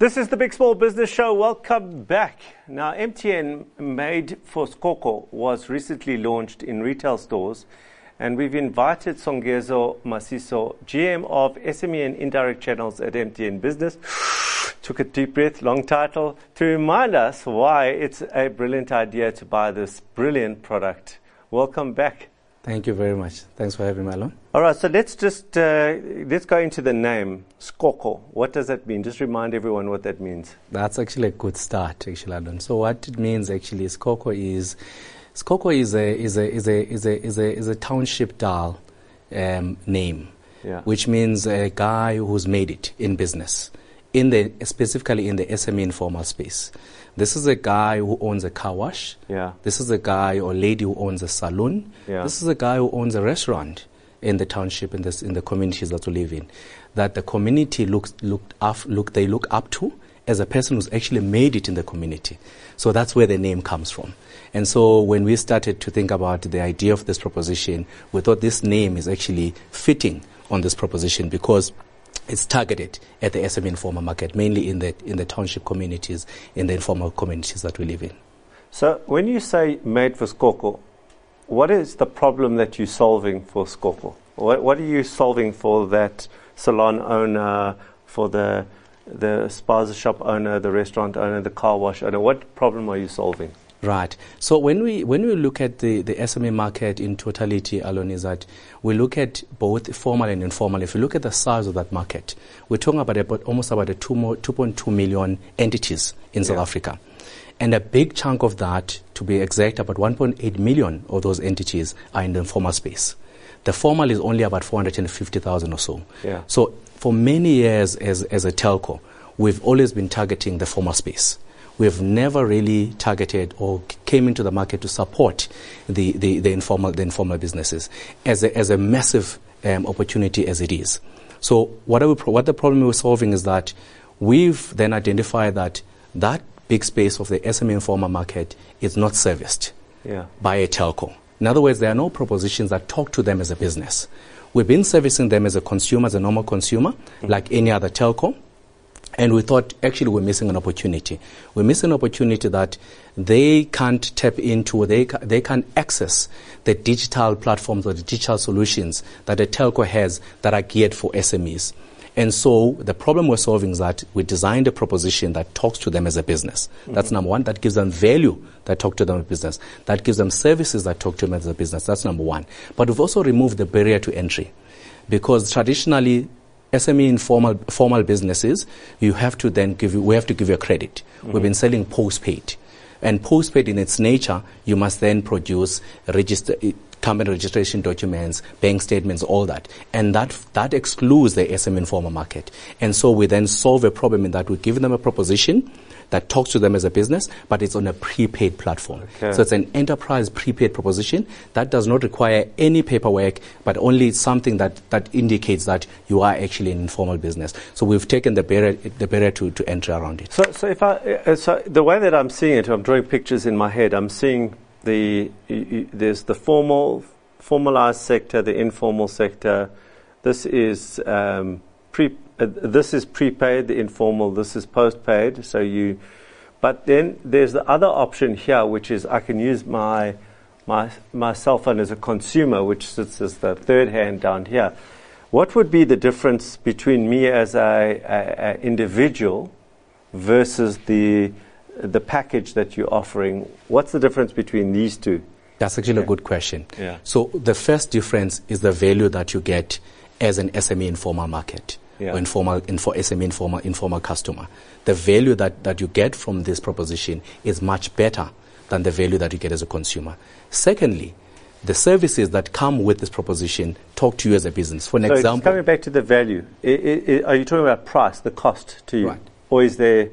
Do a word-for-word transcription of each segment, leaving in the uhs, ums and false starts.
This is the Big Small Business Show. Welcome back. Now, M T N Made for Skoko was recently launched in retail stores, and we've invited Songezo Masiso, G M of S M E and Indirect Channels at M T N Business, took a deep breath, long title, to remind us why it's a brilliant idea to buy this brilliant product. Welcome back. Thank you very much. Thanks for having me along. All right, so let's just uh, let's go into the name Skoko. What does that mean? Just remind everyone what that means. That's actually a good start, actually, Adon. So what it means actually, Skoko is Skoko is a is a is a is a is a is a township dial um, name, yeah. which means a guy who's made it in business, in the specifically in the S M E informal space. This is a guy who owns a car wash. Yeah. This is a guy or lady who owns a salon. Yeah. This is a guy who owns a restaurant in the township, in this in the communities that we live in, that the community looks looked up look they look up to as a person who's actually made it in the community. So that's where the name comes from. And so when we started to think about the idea of this proposition, we thought this name is actually fitting on this proposition because it's targeted at the S M E informal market, mainly in the in the township communities, in the informal communities that we live in. So when you say made for Skoko, what is the problem that you're solving for Skoko? What, what are you solving for that salon owner, for the the spa shop owner, the restaurant owner, the car wash owner? What problem are you solving? Right. So when we when we look at the, the S M E market in totality, Alon, is that we look at both formal and informal. If you look at the size of that market, we're talking about, about almost about a two point two million entities in yeah. South Africa. And a big chunk of that, to be exact, about one point eight million of those entities are in the informal space. The formal is only about four hundred fifty thousand or so. Yeah. So for many years as, as a telco, we've always been targeting the formal space. We've never really targeted or came into the market to support the, the, the informal the informal businesses as a, as a massive um, opportunity as it is. So what, are we pro- what the problem we're solving is that we've then identified that that big space of the S M E informal market is not serviced yeah. by a telco. In other words, there are no propositions that talk to them as a business. We've been servicing them as a consumer, as a normal consumer, mm-hmm. like any other telco. And we thought, actually, we're missing an opportunity. We're missing an opportunity that they can't tap into, they ca- they can't access the digital platforms or the digital solutions that a telco has that are geared for S M Es. And so the problem we're solving is that we designed a proposition that talks to them as a business. Mm-hmm. That's number one. That gives them value that talk to them as a business. That gives them services that talk to them as a business. That's number one. But we've also removed the barrier to entry, because traditionally, S M E informal formal businesses, you have to then give you, we have to give you a credit. Mm-hmm. We've been selling postpaid. And postpaid in its nature, you must then produce register, company registration documents, bank statements, all that. And that that excludes the S M E informal market. And so we then solve a problem in that we give them a proposition that talks to them as a business, but it's on a prepaid platform. Okay. So it's an enterprise prepaid proposition that does not require any paperwork, but only something that, that indicates that you are actually an informal business. So we've taken the barrier, the barrier to, to entry around it. So, so if I, uh, so the way that I'm seeing it, I'm drawing pictures in my head. I'm seeing the y- y- there's the formal, formalized sector, the informal sector. This is um, pre. Uh, this is prepaid, the informal, this is postpaid. So you, but then there's the other option here, which is I can use my my my cell phone as a consumer, which sits as the third hand down here. What would be the difference between me as a, a, a individual versus the the package that you're offering? What's the difference between these two? That's actually yeah. a good question. Yeah. So the first difference is the value that you get as an S M E informal market. Yeah. Or informal, info, S M E informal, informal customer. The value that, that you get from this proposition is much better than the value that you get as a consumer. Secondly, the services that come with this proposition talk to you as a business. For an so example, coming back to the value, I, I, are you talking about price, the cost to you, right. or is there?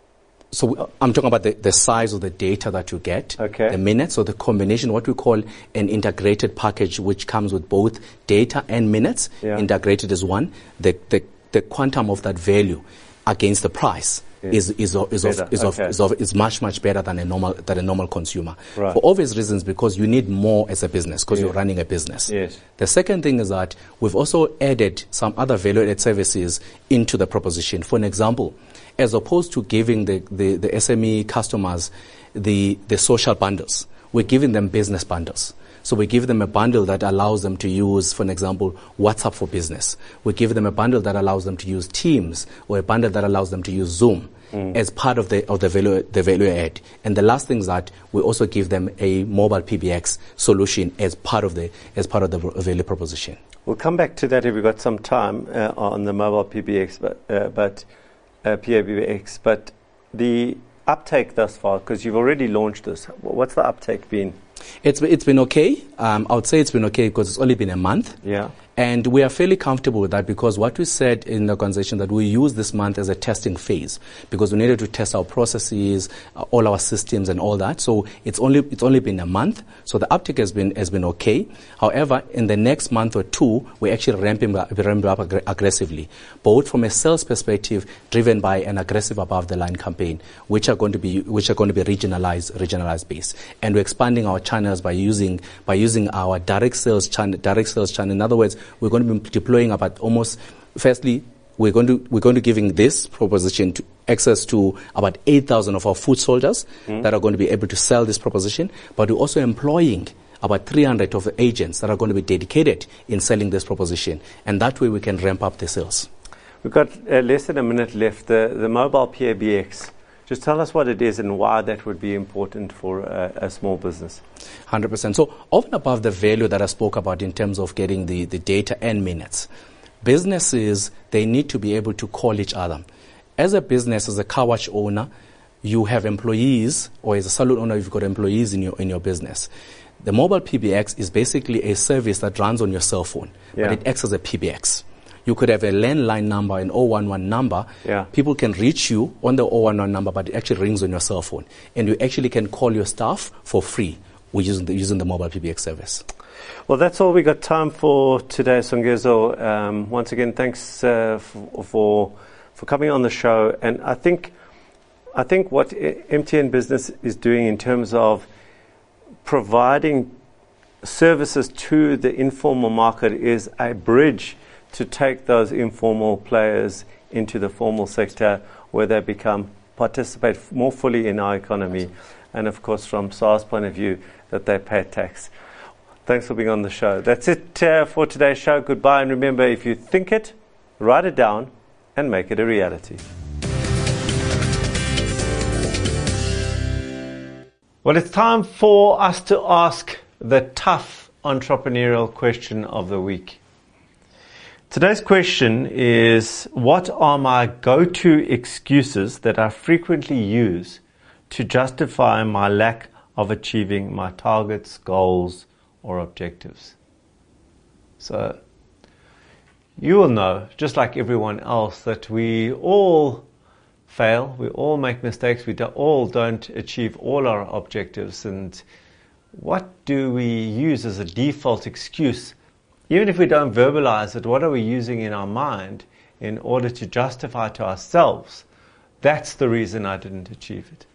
So w- I'm talking about the, the size of the data that you get, okay. the minutes, or the combination, what we call an integrated package, which comes with both data and minutes. Yeah. Integrated is one. The, the the quantum of that value against the price Yes. is is of, is, of, is, of, Okay. is of is much much better than a normal than a normal consumer Right. for obvious reasons, because you need more as a business, because Yeah. you're running a business. Yes. The second thing is that we've also added some other value-added services into the proposition. For an example, as opposed to giving the, the, the S M E customers the the social bundles, we're giving them business bundles. So we give them a bundle that allows them to use, for an example, WhatsApp for Business. We give them a bundle that allows them to use Teams, or a bundle that allows them to use Zoom mm. as part of the of the value the value add. And the last thing is that we also give them a mobile P B X solution as part of the as part of the value proposition. We'll come back to that if we've got some time uh, on the mobile P B X, but uh, but uh, P A B X. But the uptake thus far, because you've already launched this, what's the uptake been? It's it's been okay. Um, I would say it's been okay because it's only been a month. Yeah. And we are fairly comfortable with that, because what we said in the organization that we use this month as a testing phase, because we needed to test our processes, uh, all our systems and all that. So it's only it's only been a month. So the uptick has been has been okay. However, in the next month or two, we're actually ramping up, ramping up ag- aggressively, both from a sales perspective, driven by an aggressive above the line campaign, which are going to be which are going to be regionalized regionalized based, and we're expanding our channels by using by using our direct sales channel direct sales channel. In other words, we're going to be deploying about almost, firstly, we're going to, we're going to giving this proposition to access to about eight thousand of our foot soldiers mm. that are going to be able to sell this proposition, but we're also employing about three hundred of the agents that are going to be dedicated in selling this proposition. And that way we can ramp up the sales. We've got uh, less than a minute left. The, the mobile P A B X, just tell us what it is and why that would be important for a, a small business. one hundred percent. So over and above the value that I spoke about in terms of getting the, the data and minutes, businesses, they need to be able to call each other. As a business, as a car wash owner, you have employees, or as a salon owner, you've got employees in your in your business. The mobile P B X is basically a service that runs on your cell phone, yeah. but it acts as a P B X. You could have a landline number, an oh one one number. Yeah. People can reach you on the oh one one number, but it actually rings on your cell phone. And you actually can call your staff for free using the, using the mobile P B X service. Well, that's all we got time for today, Songezo. Um, once again, thanks uh, for, for for coming on the show. And I think I think what M T N Business is doing in terms of providing services to the informal market is a bridge to take those informal players into the formal sector, where they become participate f- more fully in our economy, and of course from S A R's point of view that they pay tax. Thanks for being on the show. That's it uh, for today's show. Goodbye, and remember, if you think it, write it down and make it a reality. Well, it's time for us to ask the tough entrepreneurial question of the week. Today's question is, what are my go-to excuses that I frequently use to justify my lack of achieving my targets, goals, or objectives? So, you will know, just like everyone else, that we all fail, we all make mistakes, we do, all don't achieve all our objectives. And what do we use as a default excuse? Even if we don't verbalize it, what are we using in our mind in order to justify to ourselves, that's the reason I didn't achieve it?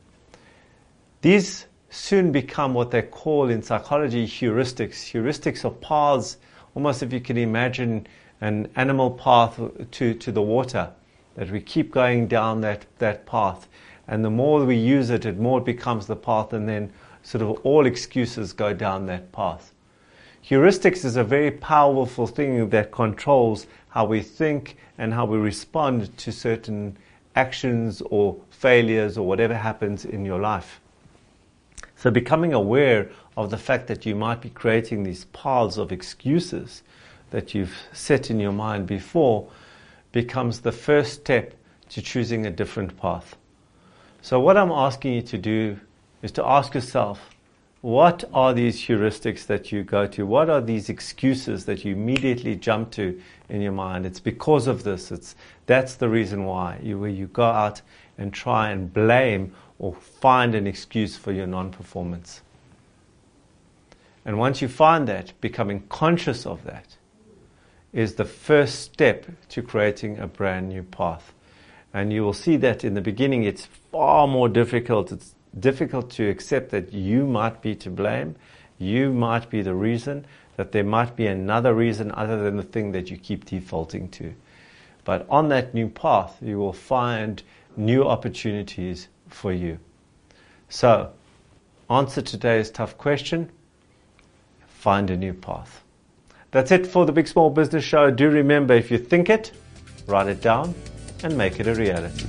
These soon become what they call in psychology heuristics. Heuristics are paths, almost if you can imagine an animal path to, to the water, that we keep going down that, that path. And the more we use it, the more it becomes the path, and then sort of all excuses go down that path. Heuristics is a very powerful thing that controls how we think and how we respond to certain actions or failures or whatever happens in your life. So becoming aware of the fact that you might be creating these paths of excuses that you've set in your mind before becomes the first step to choosing a different path. So what I'm asking you to do is to ask yourself, what are these heuristics that you go to? What are these excuses that you immediately jump to in your mind? It's because of this. It's that's the reason why. You, where you go out and try and blame or find an excuse for your non-performance. And once you find that, becoming conscious of that is the first step to creating a brand new path. And you will see that in the beginning it's far more difficult. It's difficult to accept that you might be to blame, you might be the reason, that there might be another reason other than the thing that you keep defaulting to. But on that new path, you will find new opportunities for you. So, answer today's tough question, find a new path. That's it for the Big Small Business Show. Do remember, if you think it, write it down and make it a reality.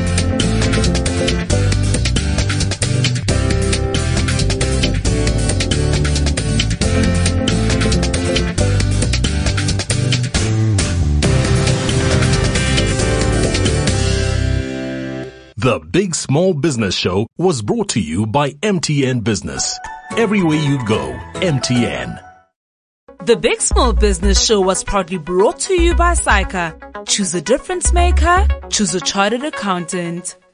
The Big Small Business Show was brought to you by M T N Business. Everywhere you go, M T N. The Big Small Business Show was proudly brought to you by Syca. Choose a difference maker. Choose a chartered accountant.